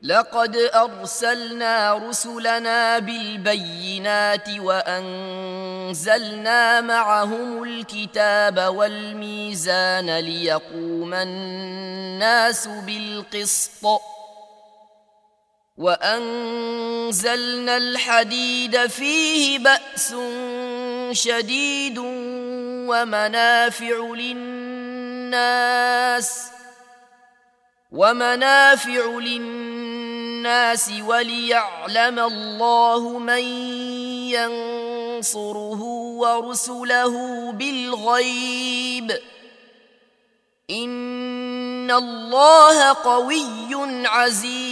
لقد أرسلنا رسلنا بالبينات وأنزلنا معهم الكتاب والميزان ليقوم الناس بالقسط وأنزلنا الحديد فيه بأس شديد ومنافع للناس وليعلم الله من ينصره ورسله بالغيب إن الله قوي عزيز.